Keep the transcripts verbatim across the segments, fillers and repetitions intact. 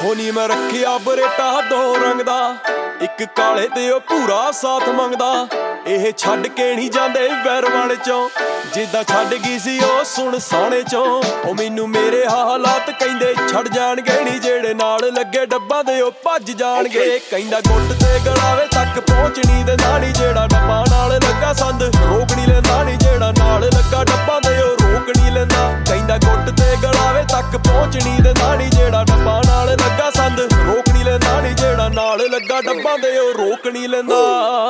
ਹੋ ਨੀ ਮੈਂ ਰੱਖਿਆ ਬਰੇਟਾ ਦੋ ਰੰਗ ਦਾ, ਇੱਕ ਕਾਲੇ ਤੇ ਉਹ ਭੂਰਾ ਸਾਥ ਮੰਗਦਾ। ਇਹ ਛੱਡ ਕੇ ਨਹੀਂ ਜਾਂਦੇ ਵੈਰਵਾਨ ਚੋਂ, ਜਿੱਦਾਂ ਛੱਡ ਗਈ ਸੀ ਉਹ ਸੁਣ ਸਾਣੇ ਚੋਂ। ਉਹ ਮੈਨੂੰ ਮੇਰੇ ਹਾਲਾਤ ਕਹਿੰਦੇ ਛੱਡ ਜਾਣਗੇ ਨੀ, ਜਿਹੜੇ ਨਾਲ ਲੱਗੇ ਡੱਬਾਂ ਦੇ ਉਹ ਭੱਜ ਜਾਣਗੇ। ਕਹਿੰਦਾ ਗੁੱਟ ਤੇ ਗਲਾਵੇ ਤੱਕ ਪਹੁੰਚ ਨੀ ਦਿੰਦਾ ਨੀ, ਜਿਹੜਾ ਡੱਬਾਂ ਨਾਲ ਲੱਗਾ ਸੰਦ ਰੋਕ ਨੀ ਲੈਂਦਾ ਨੀ, ਜਿਹੜਾ ਨਾਲ ਲੱਗਾ ਡੱਬਾਂ ਦੇ ਉਹ ਰੋਕ ਨੀ ਲੈਂਦਾ। ਕਹਿੰਦਾ ਗੁੱਟ ਤੇ ਗਲਾਵੇ ਤੱਕ ਪਹੁੰਚ ਨੀ ਦਿੰਦਾ ਨੀ, ਜਿਹੜਾ ਡੱਬਾਂ ਨਾਲ ਲੱਗਾ ਸੰਦ ਰੋਕ ਨੀ ਲੈਂਦਾ ਨੀ, ਜਿਹੜਾ ਨਾਲ ਲੱਗਾ ਡੱਬਾਂ ਦੇ ਉਹ ਰੋਕ ਨੀ ਲੈਂਦਾ।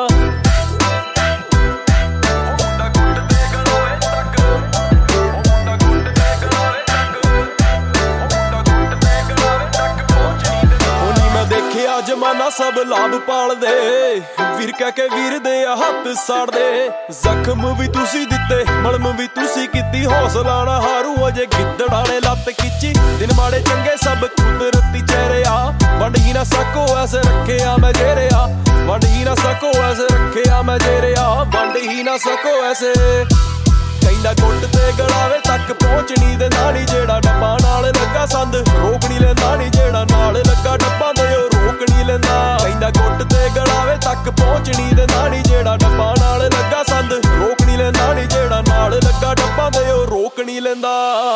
ਦੇਖਿਆ ਜਮਾਨਾ ਸਭ ਲਾਭ ਪਾਲਦੇ, ਵੀਰ ਕਹਿ ਕੇ ਵੀਰ ਦੇ ਹੱਥ ਸਾੜਦੇ। ਜ਼ਖਮ ਵੀ ਤੁਸੀਂ ਦਿੱਤੇ, ਮਲਮ ਵੀ ਤੁਸੀਂ ਕੀਤੀ, ਹੌਸਲਾ ਨਾ ਹਾਰੂ ਅਜੇ ਗਿੱਦੜਾਂ ਨੇ ਲੱਤ ਖਿੱਚੀ। ਦਿਨ ਮਾੜੇ ਚੰਗੇ ਸਭ ਕੁਦਰਤੀ ਚਿਹਰੇ ਆ, ਵੰਡ ਹੀ ਨਾ ਸਕੋ ਐਸੇ ਰੱਖਿਆ ਮੈਂ ਜੇਰਿਆ, ਵੰਡ ਹੀ ਨਾ ਸਕੋ ਐਸੇ ਰੱਖਿਆ ਮੈਂ ਜੇਰਿਆ, ਵੰਡ ਹੀ ਨਾ ਸਕੋ ਐਸੇ। ਕਹਿੰਦਾ ਗੁੱਟ ਤੇ ਗਲਾਵੇ ਤੱਕ ਪਹੁੰਚ ਨੀ ਦਿੰਦਾ ਨੀ, ਜਿਹੜਾ ਡੱਬਾਂ ਨਾਲ ਲੱਗਾ ਸੰਦ ਰੋਕ ਨੀ ਲੈਂਦਾ ਨੀ, ਜਿਹੜਾ ਨਾਲ ਲੱਗਾ ਡੱਬਾਂ ਦੇ ਉਹ ਰੋਕ ਨੀ ਲੈਂਦਾ। ਕਹਿੰਦਾ ਗੁੱਟ ਤੇ ਗਲਾਵੇ ਤੱਕ ਪਹੁੰਚ ਨੀ ਦਿੰਦਾ ਨੀ, ਜਿਹੜਾ ਡੱਬਾਂ ਨਾਲ ਲੱਗਾ ਸੰਦ ਰੋਕ ਨੀ ਲੈਂਦਾ ਨੀ, ਜਿਹੜਾ ਨਾਲ ਲੱਗਾ ਡੱਬਾਂ ਦੇ ਉਹ ਰੋਕ ਨੀ ਲੈਂਦਾ।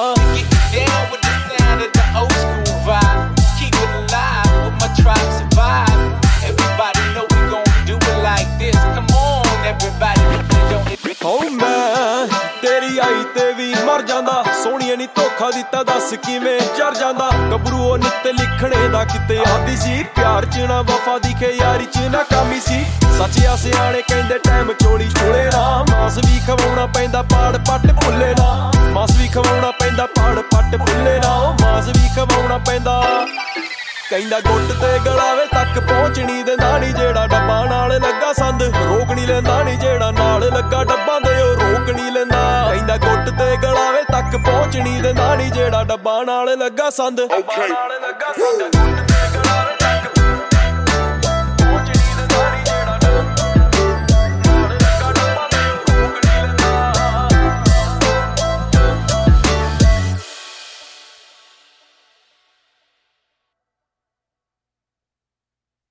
ਹੋ ਮੈਂ ਤੇਰੀ ਆਈ ਤੇ ਵੀ ਮਰ ਜਾਂਦਾ, ਸੋਹਣੀਏ ਨੀ ਧੋਖਾ ਦਿੱਤਾ ਦੱਸ ਕਿਵੇਂ ਚੜ ਜਾਂਦਾ। ਗੱਭਰੂ ਉਹ ਨਿੱਤ ਲਿਖਣੇ ਦਾ ਕਿਤੇ ਆਦੀ ਸੀ, ਪਿਆਰ ਚ ਨਾ ਵਫਾ ਦਿਖੇ ਯਾਰੀ ਚ ਨਾਕਾਮੀ ਸੀ। ਸੱਚਿਆ ਸਿਆਣੇ ਕਹਿੰਦੇ ਟਾਈਮ ਚੋਲੀ ਛੋਲੇ ਨਾ, ਮਾਸ ਵੀ ਖਵਾਉਣਾ ਪੈਂਦਾ ਪਾੜ ਪੱਟ ਭੁੱਲੇ ਨਾ, ਮਾਸ ਵੀ ਖਵਾਉਣਾ ਪੈਂਦਾ ਪਾੜ ਪੱਟ ਭੁੱਲੇ ਨਾ, ਮਾਸ ਵੀ ਖਵਾਉਣਾ ਪੈਂਦਾ। ਕਹਿੰਦਾ ਗੁੱਟ ਤੇ ਗਲਾਵੇ ਤੱਕ ਪਹੁੰਚ ਨੀ ਦਿੰਦਾ ਨੀ, ਜਿਹੜਾ ਡੱਬਾਂ ਨਾਲ ਲੱਗਾ ਸੰਦ ਰੋਕ ਨੀ ਲੈਂਦਾ ਨੀ, ਜਿਹੜਾ ਨਾਲ ਲੱਗਾ ਡੱਬਾਂ ਦੇ ਉਹ ਰੋਕ ਨੀ ਲੈਂਦਾ। ਕਹਿੰਦਾ ਗੁੱਟ ਤੇ ਗਲਾਵੇ ਤੱਕ ਪਹੁੰਚ ਨੀ ਦਿੰਦਾ ਨੀ, ਜਿਹੜਾ ਡੱਬਾਂ ਨਾਲ ਲੱਗਾ ਸੰਦ।